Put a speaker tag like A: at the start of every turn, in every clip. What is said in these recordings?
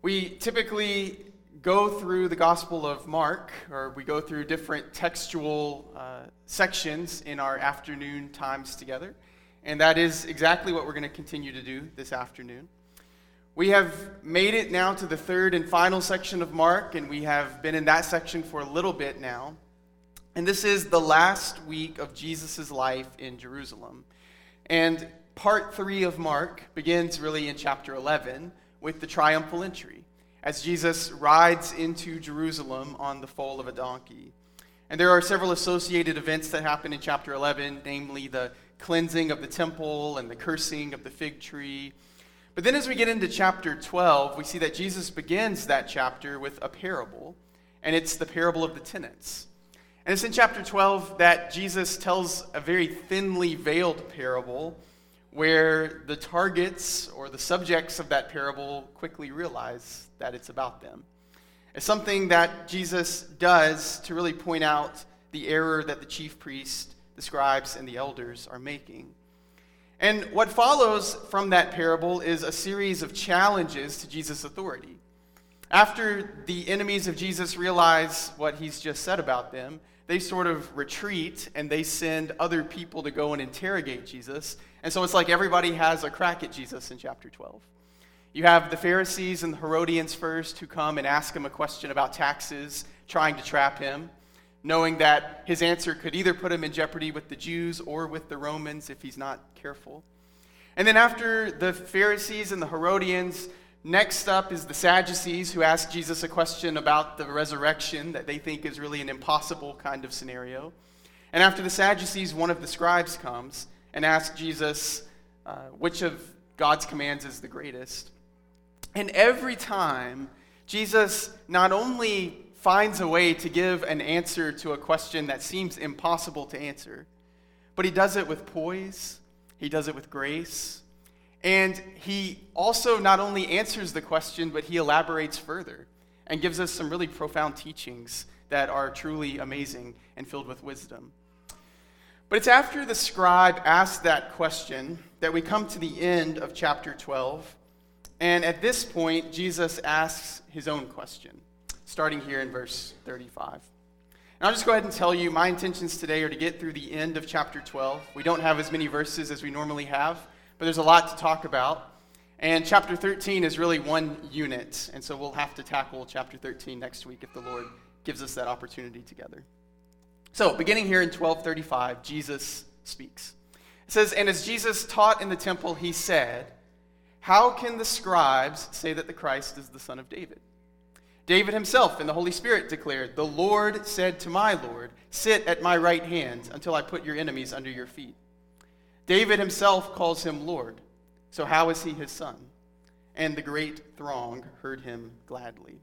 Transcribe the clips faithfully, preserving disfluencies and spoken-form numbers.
A: We typically go through the Gospel of Mark, or we go through different textual uh, sections in our afternoon times together, and that is exactly what we're going to continue to do this afternoon. We have made it now to the third and final section of Mark, and we have been in that section for a little bit now. And this is the last week of Jesus' life in Jerusalem. And part three of Mark begins really in chapter eleven with the triumphal entry, as Jesus rides into Jerusalem on the foal of a donkey. And there are several associated events that happen in chapter eleven, namely the cleansing of the temple and the cursing of the fig tree. But then as we get into chapter twelve, we see that Jesus begins that chapter with a parable, and it's the parable of the tenants. And it's in chapter twelve that Jesus tells a very thinly veiled parable where the targets or the subjects of that parable quickly realize that it's about them. It's something that Jesus does to really point out the error that the chief priest, the scribes, and the elders are making. And what follows from that parable is a series of challenges to Jesus' authority. After the enemies of Jesus realize what he's just said about them, they sort of retreat and they send other people to go and interrogate Jesus. And so it's like everybody has a crack at Jesus in chapter twelve. You have the Pharisees and the Herodians first who come and ask him a question about taxes, trying to trap him, knowing that his answer could either put him in jeopardy with the Jews or with the Romans if he's not careful. And then after the Pharisees and the Herodians, next up is the Sadducees, who ask Jesus a question about the resurrection that they think is really an impossible kind of scenario. And after the Sadducees, one of the scribes comes and asks Jesus uh, which of God's commands is the greatest. And every time, Jesus not only finds a way to give an answer to a question that seems impossible to answer, but he does it with poise, he does it with grace, and he also not only answers the question, but he elaborates further and gives us some really profound teachings that are truly amazing and filled with wisdom. But it's after the scribe asks that question that we come to the end of chapter twelve. And at this point, Jesus asks his own question, starting here in verse thirty-five. And I'll just go ahead and tell you, my intentions today are to get through the end of chapter twelve. We don't have as many verses as we normally have, but there's a lot to talk about. And chapter thirteen is really one unit, and so we'll have to tackle chapter thirteen next week if the Lord gives us that opportunity together. So, beginning here in twelve thirty-five, Jesus speaks. It says, "And as Jesus taught in the temple, he said, 'How can the scribes say that the Christ is the son of David? David himself in the Holy Spirit declared, "The Lord said to my Lord, sit at my right hand until I put your enemies under your feet." David himself calls him Lord, so how is he his son?' And the great throng heard him gladly."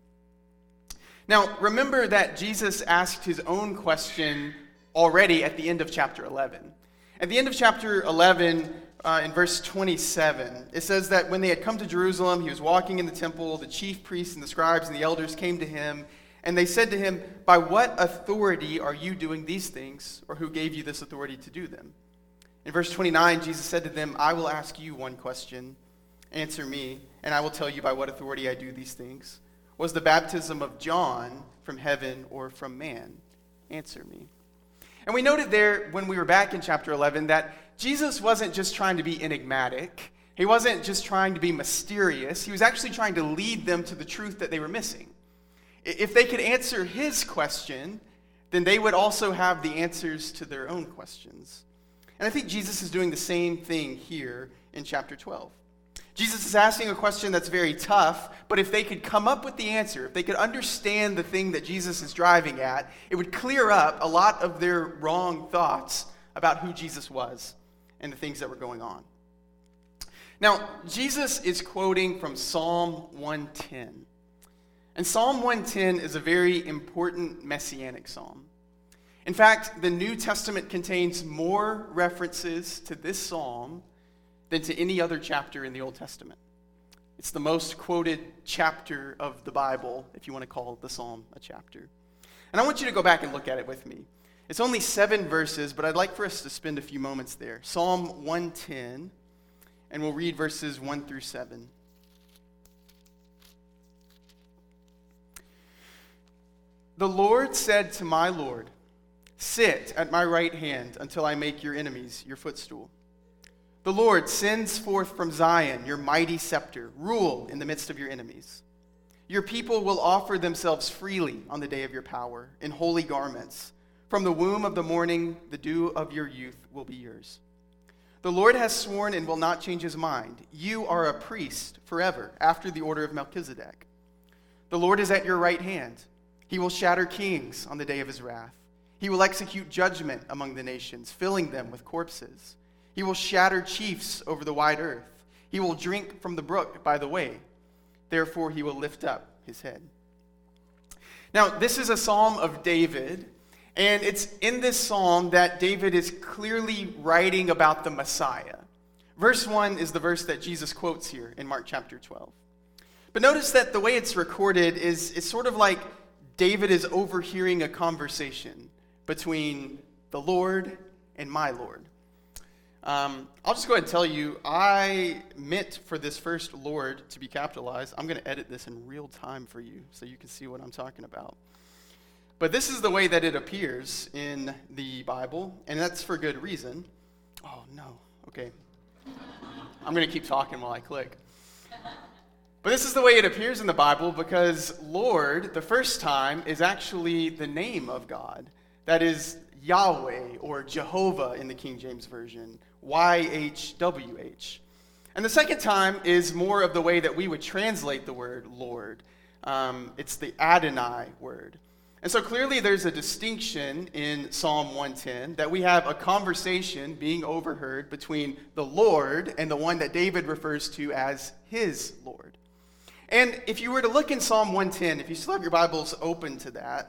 A: Now, remember that Jesus asked his own question already at the end of chapter eleven. At the end of chapter eleven, uh, in verse twenty-seven, it says that when they had come to Jerusalem, he was walking in the temple, the chief priests and the scribes and the elders came to him, and they said to him, "By what authority are you doing these things, or who gave you this authority to do them?" In verse twenty-nine, Jesus said to them, "I will ask you one question. Answer me, and I will tell you by what authority I do these things. Was the baptism of John from heaven or from man? Answer me." And we noted there when we were back in chapter eleven that Jesus wasn't just trying to be enigmatic. He wasn't just trying to be mysterious. He was actually trying to lead them to the truth that they were missing. If they could answer his question, then they would also have the answers to their own questions. And I think Jesus is doing the same thing here in chapter twelve. Jesus is asking a question that's very tough, but if they could come up with the answer, if they could understand the thing that Jesus is driving at, it would clear up a lot of their wrong thoughts about who Jesus was and the things that were going on. Now, Jesus is quoting from Psalm one ten. And Psalm one ten is a very important messianic psalm. In fact, the New Testament contains more references to this psalm than to any other chapter in the Old Testament. It's the most quoted chapter of the Bible, if you want to call the psalm a chapter. And I want you to go back and look at it with me. It's only seven verses, but I'd like for us to spend a few moments there. Psalm one ten, and we'll read verses one through seven. The Lord said to my Lord, sit at my right hand until I make your enemies your footstool. The Lord sends forth from Zion your mighty scepter. Rule in the midst of your enemies. Your people will offer themselves freely on the day of your power in holy garments. From the womb of the morning, the dew of your youth will be yours. The Lord has sworn and will not change his mind. You are a priest forever, after the order of Melchizedek. The Lord is at your right hand. He will shatter kings on the day of his wrath. He will execute judgment among the nations, filling them with corpses. He will shatter chiefs over the wide earth. He will drink from the brook by the way. Therefore, he will lift up his head. Now, this is a psalm of David, and it's in this psalm that David is clearly writing about the Messiah. Verse one is the verse that Jesus quotes here in Mark chapter twelve. But notice that the way it's recorded is it's sort of like David is overhearing a conversation between the Lord and my Lord. Um, I'll just go ahead and tell you, I meant for this first Lord to be capitalized. I'm going to edit this in real time for you so you can see what I'm talking about. But this is the way that it appears in the Bible, and that's for good reason. Oh, no. Okay. I'm going to keep talking while I click. But this is the way it appears in the Bible because Lord, the first time, is actually the name of God. That is Yahweh or Jehovah in the King James Version, Y H W H. And the second time is more of the way that we would translate the word Lord. Um, it's the Adonai word. And so clearly there's a distinction in Psalm one ten that we have a conversation being overheard between the Lord and the one that David refers to as his Lord. And if you were to look in Psalm one ten, if you still have your Bibles open to that,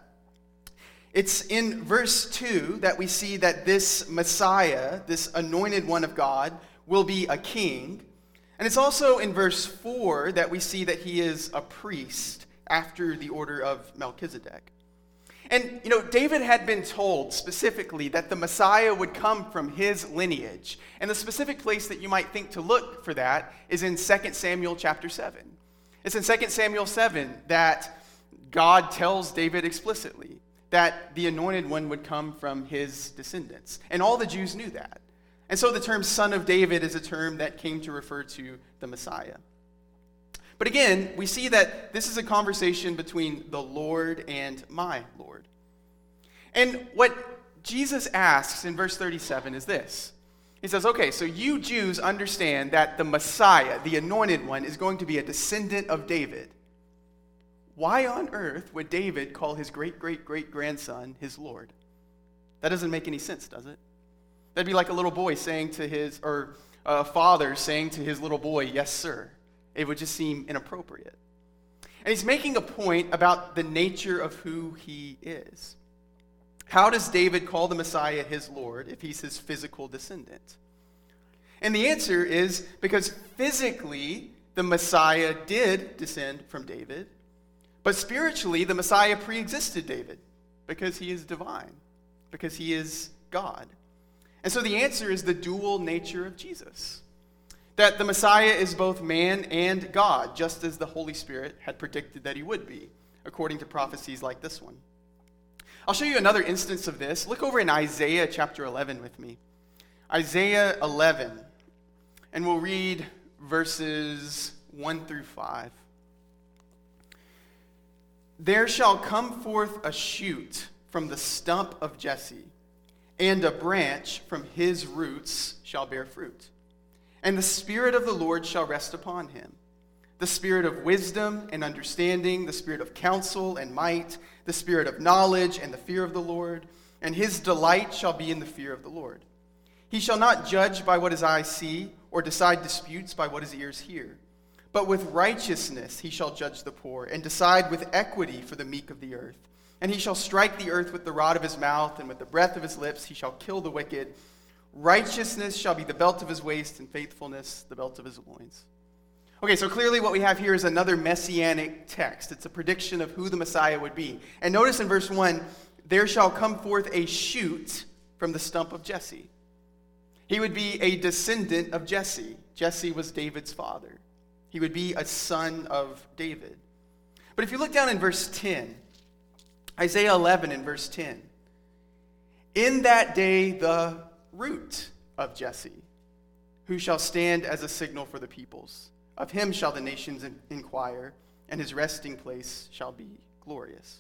A: it's in verse two that we see that this Messiah, this anointed one of God, will be a king. And it's also in verse four that we see that he is a priest after the order of Melchizedek. And, you know, David had been told specifically that the Messiah would come from his lineage. And the specific place that you might think to look for that is in Second Samuel chapter seven. It's in Second Samuel seven that God tells David explicitly that the anointed one would come from his descendants. And all the Jews knew that. And so the term son of David is a term that came to refer to the Messiah. But again, we see that this is a conversation between the Lord and my Lord. And what Jesus asks in verse thirty-seven is this. He says, okay, so you Jews understand that the Messiah, the anointed one, is going to be a descendant of David. Why on earth would David call his great-great-great-grandson his Lord? That doesn't make any sense, does it? That'd be like a little boy saying to his, or a father saying to his little boy, yes, sir. It would just seem inappropriate. And he's making a point about the nature of who he is. How does David call the Messiah his Lord if he's his physical descendant? And the answer is because physically the Messiah did descend from David, but spiritually, the Messiah pre-existed David because he is divine, because he is God. And so the answer is the dual nature of Jesus, that the Messiah is both man and God, just as the Holy Spirit had predicted that he would be, according to prophecies like this one. I'll show you another instance of this. Look over in Isaiah chapter eleven with me. Isaiah eleven, and we'll read verses one through five. There shall come forth a shoot from the stump of Jesse, and a branch from his roots shall bear fruit. And the Spirit of the Lord shall rest upon him, the Spirit of wisdom and understanding, the Spirit of counsel and might, the Spirit of knowledge and the fear of the Lord, and his delight shall be in the fear of the Lord. He shall not judge by what his eyes see, or decide disputes by what his ears hear. But with righteousness he shall judge the poor, and decide with equity for the meek of the earth. And he shall strike the earth with the rod of his mouth, and with the breath of his lips he shall kill the wicked. Righteousness shall be the belt of his waist, and faithfulness the belt of his loins. Okay, so clearly what we have here is another messianic text. It's a prediction of who the Messiah would be. And notice in verse one, there shall come forth a shoot from the stump of Jesse. He would be a descendant of Jesse. Jesse was David's father. He would be a son of David. But if you look down in verse ten, Isaiah eleven in verse ten. In that day the root of Jesse, who shall stand as a signal for the peoples. Of him shall the nations inquire, and his resting place shall be glorious.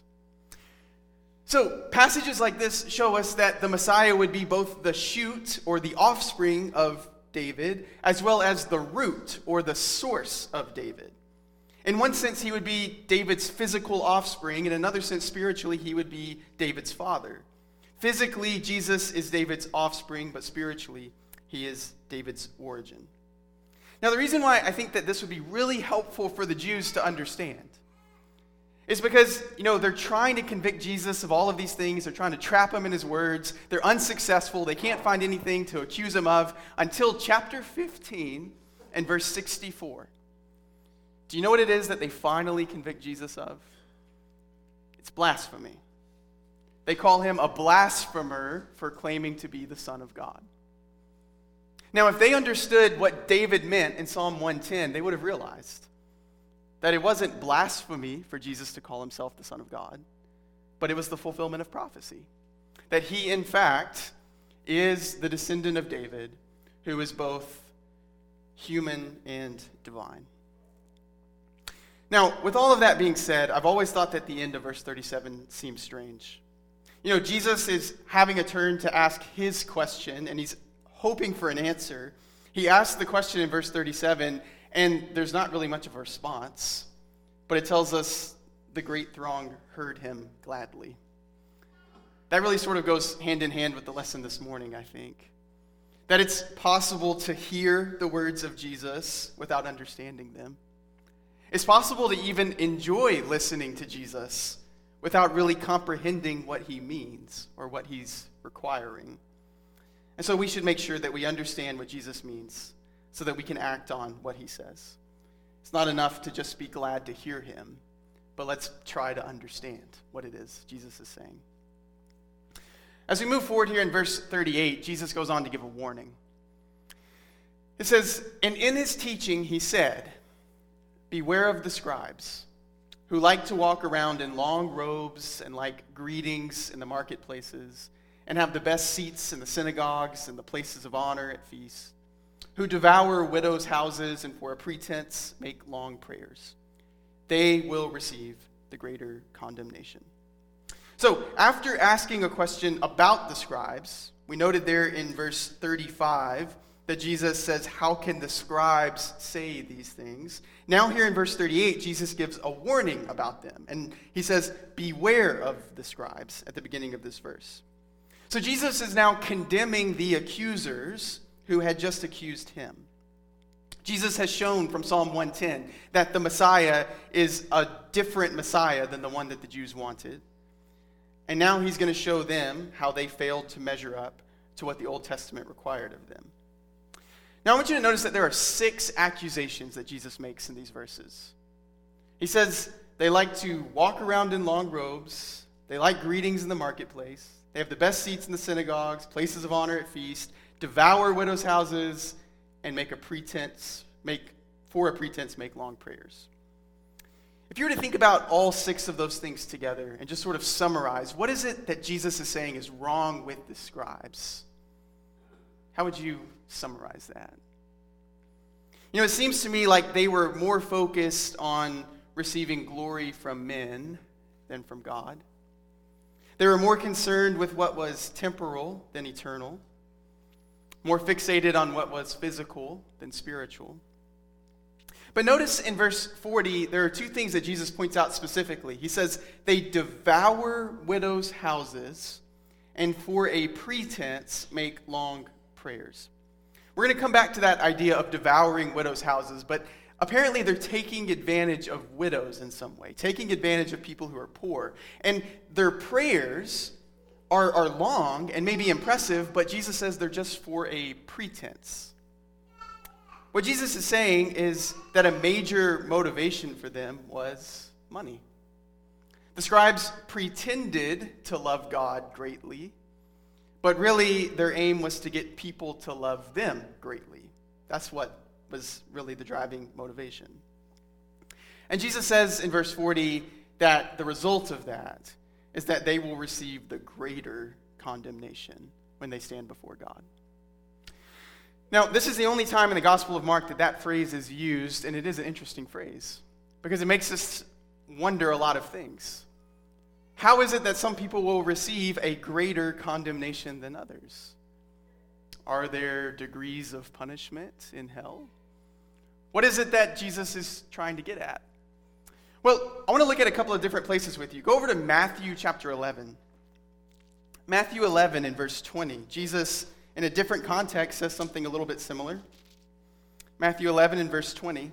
A: So passages like this show us that the Messiah would be both the shoot or the offspring of David, as well as the root or the source of David. In one sense, he would be David's physical offspring. In another sense, spiritually, he would be David's father. Physically, Jesus is David's offspring, but spiritually, he is David's origin. Now, the reason why I think that this would be really helpful for the Jews to understand is because, you know, they're trying to convict Jesus of all of these things. They're trying to trap him in his words. They're unsuccessful. They can't find anything to accuse him of until chapter fifteen and verse sixty-four. Do you know what it is that they finally convict Jesus of? It's blasphemy. They call him a blasphemer for claiming to be the Son of God. Now, if they understood what David meant in Psalm one ten, they would have realized that it wasn't blasphemy for Jesus to call himself the Son of God, but it was the fulfillment of prophecy. That he, in fact, is the descendant of David, who is both human and divine. Now, with all of that being said, I've always thought that the end of verse thirty-seven seems strange. You know, Jesus is having a turn to ask his question, and he's hoping for an answer. He asks the question in verse thirty-seven, and there's not really much of a response, but it tells us the great throng heard him gladly. That really sort of goes hand in hand with the lesson this morning, I think. That it's possible to hear the words of Jesus without understanding them. It's possible to even enjoy listening to Jesus without really comprehending what he means or what he's requiring. And so we should make sure that we understand what Jesus means so that we can act on what he says. It's not enough to just be glad to hear him, but let's try to understand what it is Jesus is saying. As we move forward here in verse thirty-eight, Jesus goes on to give a warning. It says, "And in his teaching he said, 'Beware of the scribes, who like to walk around in long robes and like greetings in the marketplaces, and have the best seats in the synagogues and the places of honor at feasts, who devour widows' houses and for a pretense make long prayers. They will receive the greater condemnation.'" So, after asking a question about the scribes, we noted there in verse thirty-five that Jesus says, "How can the scribes say these things?" Now here in verse thirty-eight, Jesus gives a warning about them. And he says, "Beware of the scribes," at the beginning of this verse. So Jesus is now condemning the accusers who had just accused him. Jesus has shown from Psalm one ten that the Messiah is a different Messiah than the one that the Jews wanted. And now he's going to show them how they failed to measure up to what the Old Testament required of them. Now I want you to notice that there are six accusations that Jesus makes in these verses. He says they like to walk around in long robes, they like greetings in the marketplace, they have the best seats in the synagogues, places of honor at feast, devour widows' houses, and make a pretense, make for a pretense, make long prayers. If you were to think about all six of those things together and just sort of summarize, what is it that Jesus is saying is wrong with the scribes? How would you summarize that? You know, it seems to me like they were more focused on receiving glory from men than from God. They were more concerned with what was temporal than eternal, more fixated on what was physical than spiritual. But notice in verse forty, there are two things that Jesus points out specifically. He says, they devour widows' houses and for a pretense make long prayers. We're going to come back to that idea of devouring widows' houses, but apparently they're taking advantage of widows in some way, taking advantage of people who are poor. And their prayers are, are long and maybe impressive, but Jesus says they're just for a pretense. What Jesus is saying is that a major motivation for them was money. The scribes pretended to love God greatly, but really their aim was to get people to love them greatly. That's what was really the driving motivation. And Jesus says in verse forty that the result of that is that they will receive the greater condemnation when they stand before God. Now, this is the only time in the Gospel of Mark that that phrase is used, and it is an interesting phrase because it makes us wonder a lot of things. How is it that some people will receive a greater condemnation than others? Are there degrees of punishment in hell? What is it that Jesus is trying to get at? Well, I want to look at a couple of different places with you. Go over to Matthew chapter eleven. Matthew eleven in verse twenty. Jesus, in a different context, says something a little bit similar. Matthew eleven in verse twenty.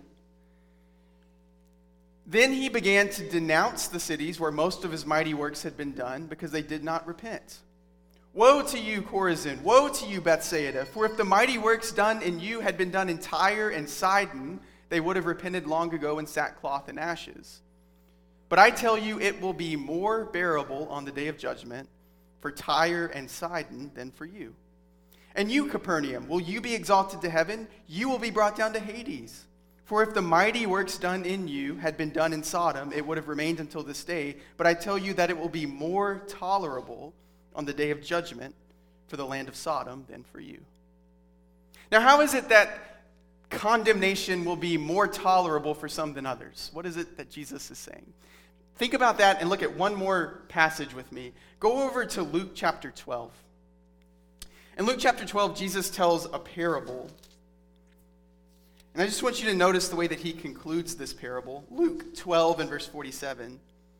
A: Then he began to denounce the cities where most of his mighty works had been done because they did not repent. Woe to you, Chorazin! Woe to you, Bethsaida! For if the mighty works done in you had been done in Tyre and Sidon, they would have repented long ago in sackcloth and ashes. But I tell you, it will be more bearable on the day of judgment for Tyre and Sidon than for you. And you, Capernaum, will you be exalted to heaven? You will be brought down to Hades. For if the mighty works done in you had been done in Sodom, it would have remained until this day. But I tell you that it will be more tolerable on the day of judgment for the land of Sodom than for you. Now, how is it that condemnation will be more tolerable for some than others? What is it that Jesus is saying? Think about that and look at one more passage with me. Go over to Luke chapter twelve. In Luke chapter twelve, Jesus tells a parable. And I just want you to notice the way that he concludes this parable. Luke twelve and verse forty-seven.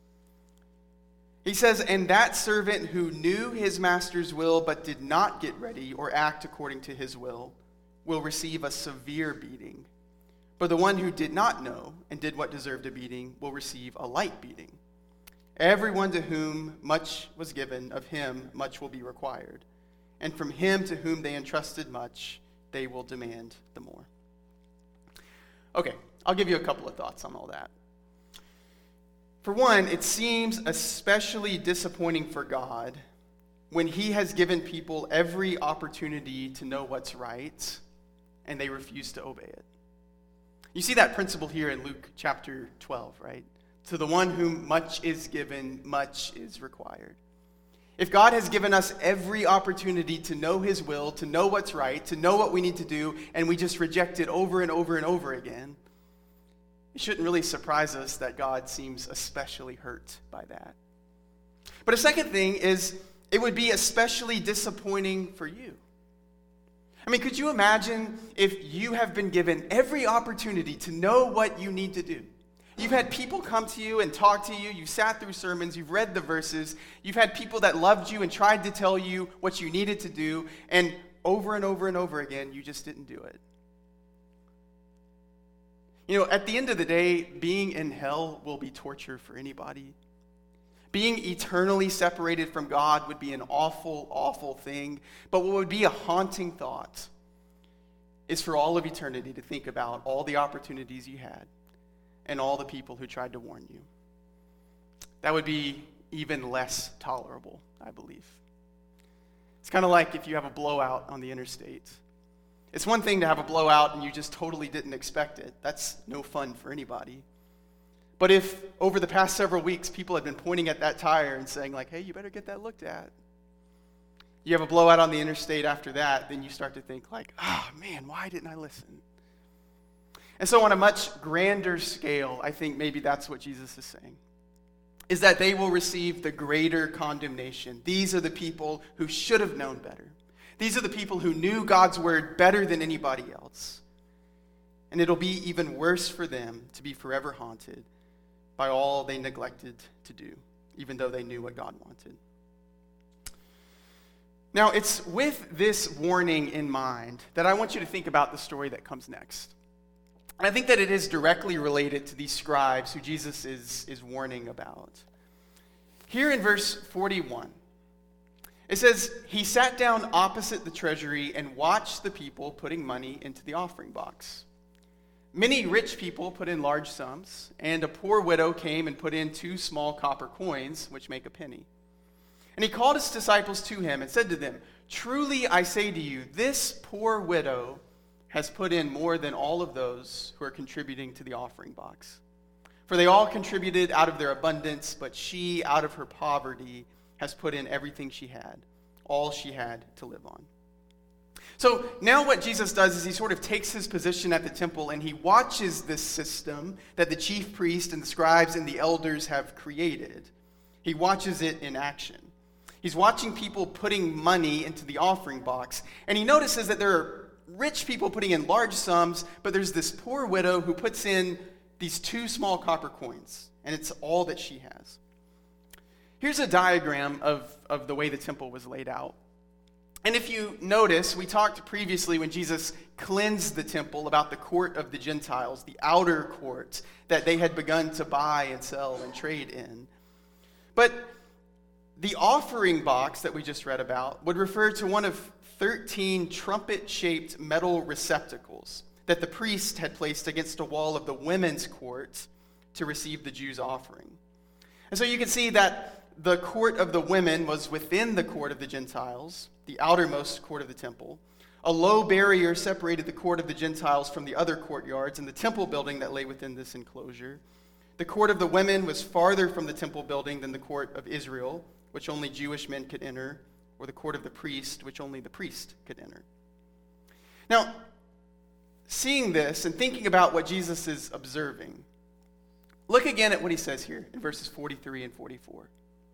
A: He says, "And that servant who knew his master's will but did not get ready or act according to his will will receive a severe beating. But the one who did not know and did what deserved a beating will receive a light beating. Everyone to whom much was given, of him much will be required. And from him to whom they entrusted much, they will demand the more." Okay, I'll give you a couple of thoughts on all that. For one, it seems especially disappointing for God when he has given people every opportunity to know what's right, and they refuse to obey it. You see that principle here in Luke chapter twelve, right? To the one whom much is given, much is required. If God has given us every opportunity to know his will, to know what's right, to know what we need to do, and we just reject it over and over and over again, it shouldn't really surprise us that God seems especially hurt by that. But a second thing is, it would be especially disappointing for you. I mean, could you imagine if you have been given every opportunity to know what you need to do? You've had people come to you and talk to you. You've sat through sermons. You've read the verses. You've had people that loved you and tried to tell you what you needed to do. And over and over and over again, you just didn't do it. You know, at the end of the day, being in hell will be torture for anybody. Being eternally separated from God would be an awful, awful thing. But what would be a haunting thought is for all of eternity to think about all the opportunities you had and all the people who tried to warn you. That would be even less tolerable, I believe. It's kind of like if you have a blowout on the interstate. It's one thing to have a blowout and you just totally didn't expect it. That's no fun for anybody. But if over the past several weeks people have been pointing at that tire and saying like, hey, you better get that looked at. You have a blowout on the interstate after that, then you start to think like, oh man, why didn't I listen? And so on a much grander scale, I think maybe that's what Jesus is saying, is that they will receive the greater condemnation. These are the people who should have known better. These are the people who knew God's word better than anybody else. And it'll be even worse for them to be forever haunted by all they neglected to do, even though they knew what God wanted. Now, it's with this warning in mind that I want you to think about the story that comes next. And I think that it is directly related to these scribes who Jesus is, is warning about. Here in verse forty-one, it says, "He sat down opposite the treasury and watched the people putting money into the offering box. Many rich people put in large sums, and a poor widow came and put in two small copper coins, which make a penny. And he called his disciples to him and said to them, 'Truly I say to you, this poor widow has put in more than all of those who are contributing to the offering box. For they all contributed out of their abundance, but she, out of her poverty, has put in everything she had, all she had to live on. So now what Jesus does is he sort of takes his position at the temple and he watches this system that the chief priest and the scribes and the elders have created. He watches it in action. He's watching people putting money into the offering box, and he notices that there are rich people putting in large sums, but there's this poor widow who puts in these two small copper coins, and it's all that she has. Here's a diagram of, of the way the temple was laid out. And if you notice, we talked previously when Jesus cleansed the temple about the court of the Gentiles, the outer court that they had begun to buy and sell and trade in. But the offering box that we just read about would refer to one of thirteen trumpet-shaped metal receptacles that the priest had placed against a wall of the women's court to receive the Jews' offering. And so you can see that the court of the women was within the court of the Gentiles, the outermost court of the temple. A low barrier separated the court of the Gentiles from the other courtyards and the temple building that lay within this enclosure. The court of the women was farther from the temple building than the court of Israel, which only Jewish men could enter, or the court of the priest, which only the priest could enter. Now, seeing this and thinking about what Jesus is observing, look again at what he says here in verses forty-three and forty-four.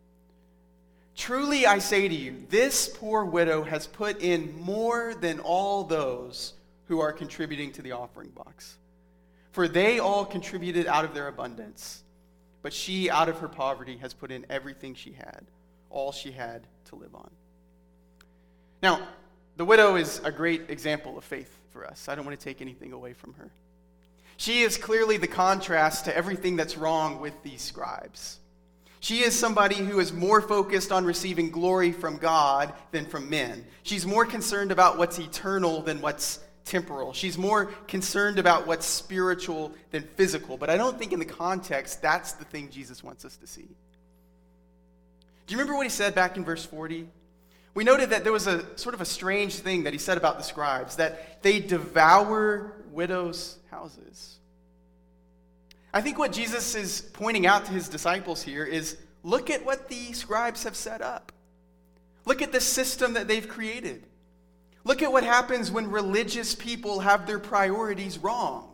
A: Truly I say to you, this poor widow has put in more than all those who are contributing to the offering box. For they all contributed out of their abundance, but she out of her poverty has put in everything she had, all she had to live on. Now, the widow is a great example of faith for us. I don't want to take anything away from her. She is clearly the contrast to everything that's wrong with these scribes. She is somebody who is more focused on receiving glory from God than from men. She's more concerned about what's eternal than what's temporal. She's more concerned about what's spiritual than physical. But I don't think in the context that's the thing Jesus wants us to see. Do you remember what he said back in verse forty? We noted that there was a sort of a strange thing that he said about the scribes, that they devour widows' houses. I think what Jesus is pointing out to his disciples here is, look at what the scribes have set up. Look at the system that they've created. Look at what happens when religious people have their priorities wrong.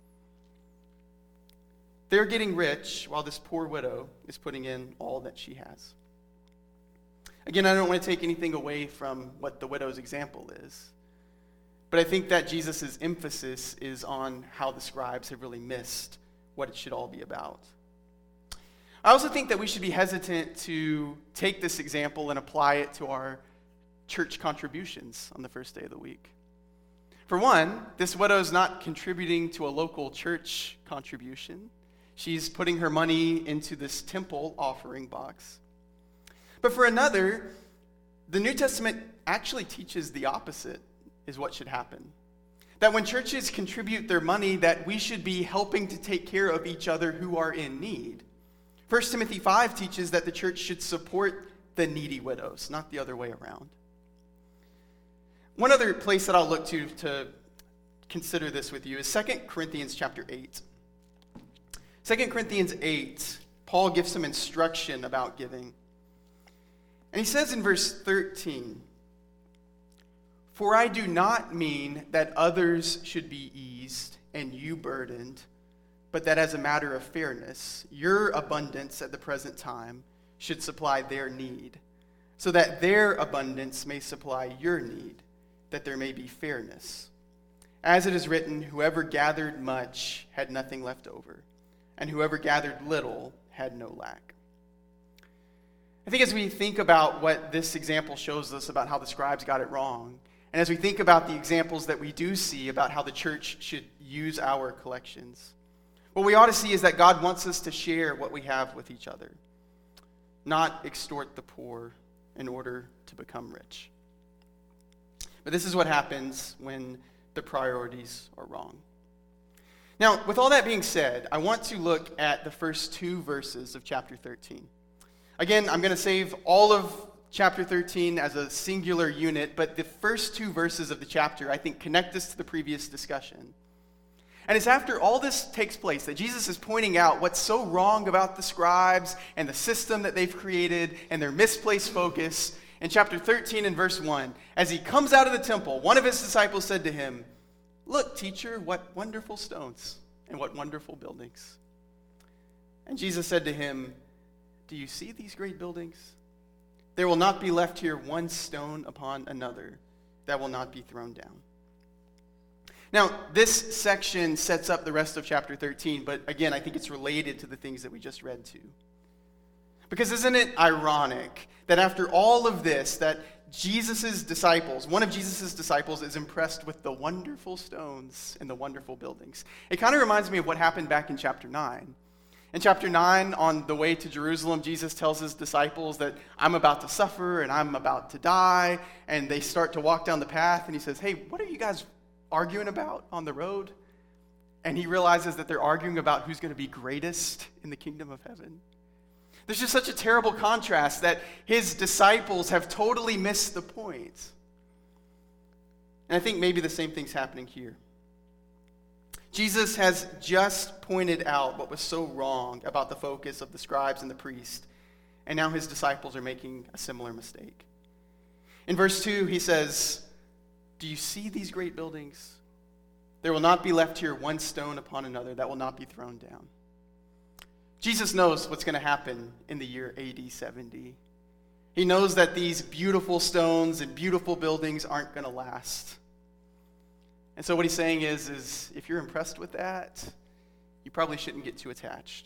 A: They're getting rich while this poor widow is putting in all that she has. Again, I don't want to take anything away from what the widow's example is, but I think that Jesus' emphasis is on how the scribes have really missed what it should all be about. I also think that we should be hesitant to take this example and apply it to our church contributions on the first day of the week. For one, this widow is not contributing to a local church contribution. She's putting her money into this temple offering box. But for another, the New Testament actually teaches the opposite is what should happen. That when churches contribute their money, that we should be helping to take care of each other who are in need. First Timothy five teaches that the church should support the needy widows, not the other way around. One other place that I'll look to to consider this with you is Second Corinthians chapter eight. Second Corinthians eight, Paul gives some instruction about giving. And he says in verse thirteen, "For I do not mean that others should be eased and you burdened, but that as a matter of fairness, your abundance at the present time should supply their need, so that their abundance may supply your need, that there may be fairness. As it is written, whoever gathered much had nothing left over, and whoever gathered little had no lack." I think as we think about what this example shows us about how the scribes got it wrong, and as we think about the examples that we do see about how the church should use our collections, what we ought to see is that God wants us to share what we have with each other, not extort the poor in order to become rich. But this is what happens when the priorities are wrong. Now, with all that being said, I want to look at the first two verses of chapter thirteen. Again, I'm going to save all of chapter thirteen as a singular unit, but the first two verses of the chapter, I think, connect us to the previous discussion. And it's after all this takes place that Jesus is pointing out what's so wrong about the scribes and the system that they've created and their misplaced focus. In chapter thirteen and verse one, as he comes out of the temple, one of his disciples said to him, "Look, teacher, what wonderful stones and what wonderful buildings." And Jesus said to him, "Do you see these great buildings? There will not be left here one stone upon another that will not be thrown down." Now, this section sets up the rest of chapter thirteen, but again, I think it's related to the things that we just read to. Because isn't it ironic that after all of this, that Jesus' disciples, one of Jesus' disciples is impressed with the wonderful stones and the wonderful buildings? It kind of reminds me of what happened back in chapter nine. In chapter nine, on the way to Jerusalem, Jesus tells his disciples that I'm about to suffer and I'm about to die, and they start to walk down the path, and he says, "Hey, what are you guys arguing about on the road?" And he realizes that they're arguing about who's going to be greatest in the kingdom of heaven. There's just such a terrible contrast that his disciples have totally missed the point. And I think maybe the same thing's happening here. Jesus has just pointed out what was so wrong about the focus of the scribes and the priests, and now his disciples are making a similar mistake. In verse two, he says, "Do you see these great buildings? There will not be left here one stone upon another that will not be thrown down." Jesus knows what's going to happen in the year A D seventy. He knows that these beautiful stones and beautiful buildings aren't going to last. And so what he's saying is, is if you're impressed with that, you probably shouldn't get too attached.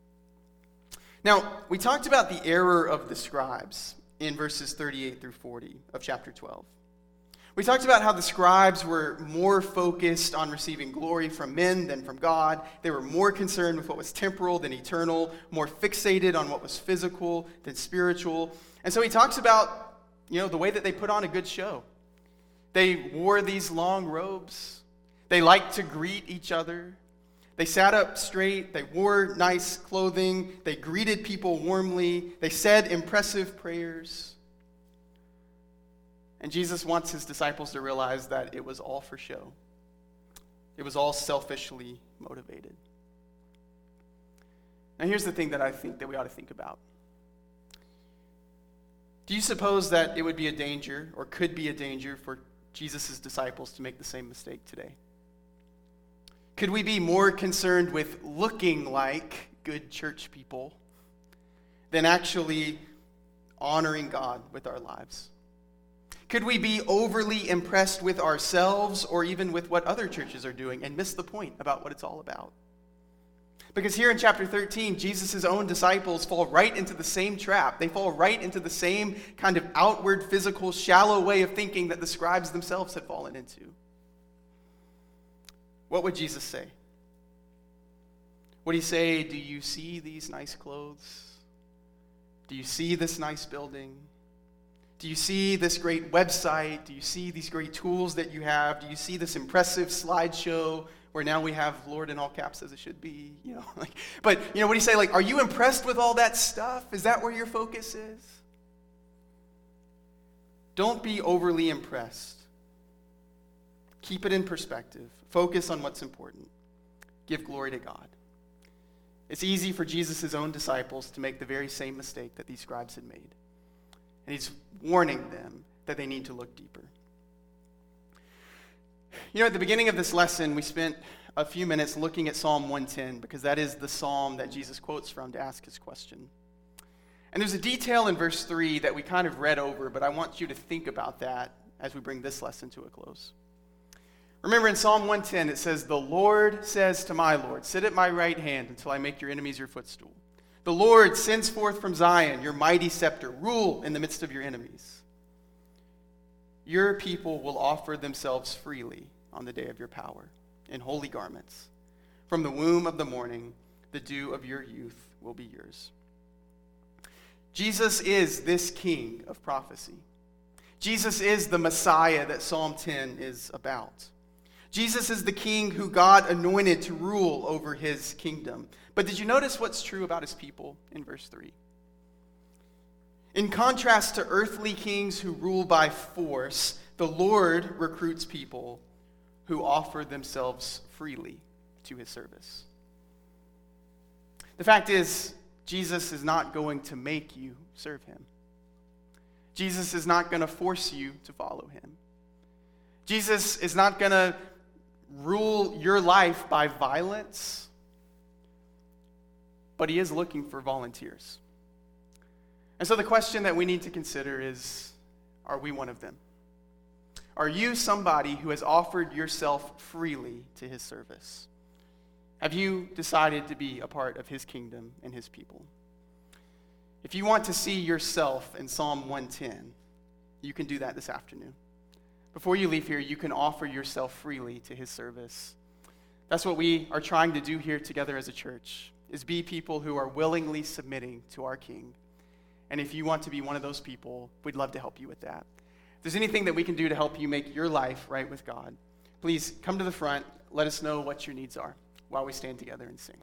A: Now, we talked about the error of the scribes in verses thirty-eight through forty of chapter twelve. We talked about how the scribes were more focused on receiving glory from men than from God. They were more concerned with what was temporal than eternal, more fixated on what was physical than spiritual. And so he talks about, you know, the way that they put on a good show. They wore these long robes. They liked to greet each other. They sat up straight. They wore nice clothing. They greeted people warmly. They said impressive prayers. And Jesus wants his disciples to realize that it was all for show. It was all selfishly motivated. Now here's the thing that I think that we ought to think about. Do you suppose that it would be a danger, or could be a danger, for Jesus' disciples to make the same mistake today? Could we be more concerned with looking like good church people than actually honoring God with our lives? Could we be overly impressed with ourselves or even with what other churches are doing and miss the point about what it's all about? Because here in chapter thirteen, Jesus' own disciples fall right into the same trap. They fall right into the same kind of outward, physical, shallow way of thinking that the scribes themselves had fallen into. What would Jesus say? Would he say, "Do you see these nice clothes? Do you see this nice building? Do you see this great website? Do you see these great tools that you have? Do you see this impressive slideshow where now we have Lord in all caps as it should be?" You know, like, but you know, what do you say? Like, are you impressed with all that stuff? Is that where your focus is? Don't be overly impressed. Keep it in perspective. Focus on what's important. Give glory to God. It's easy for Jesus' own disciples to make the very same mistake that these scribes had made. And he's warning them that they need to look deeper. You know, at the beginning of this lesson, we spent a few minutes looking at Psalm one ten, because that is the psalm that Jesus quotes from to ask his question. And there's a detail in verse three that we kind of read over, but I want you to think about that as we bring this lesson to a close. Remember, in Psalm one ten, it says, "The Lord says to my Lord, sit at my right hand until I make your enemies your footstool. The Lord sends forth from Zion your mighty scepter. Rule in the midst of your enemies. Your people will offer themselves freely on the day of your power in holy garments. From the womb of the morning, the dew of your youth will be yours." Jesus is this king of prophecy. Jesus is the Messiah that Psalm ten is about. Jesus is the king who God anointed to rule over his kingdom. But did you notice what's true about his people in verse three? In contrast to earthly kings who rule by force, the Lord recruits people who offer themselves freely to his service. The fact is, Jesus is not going to make you serve him. Jesus is not going to force you to follow him. Jesus is not going to rule your life by violence, but he is looking for volunteers. And so the question that we need to consider is, are we one of them? Are you somebody who has offered yourself freely to his service? Have you decided to be a part of his kingdom and his people? If you want to see yourself in Psalm one ten, you can do that this afternoon. Before you leave here, you can offer yourself freely to his service. That's what we are trying to do here together as a church, is be people who are willingly submitting to our King. And if you want to be one of those people, we'd love to help you with that. If there's anything that we can do to help you make your life right with God, please come to the front. Let us know what your needs are while we stand together and sing.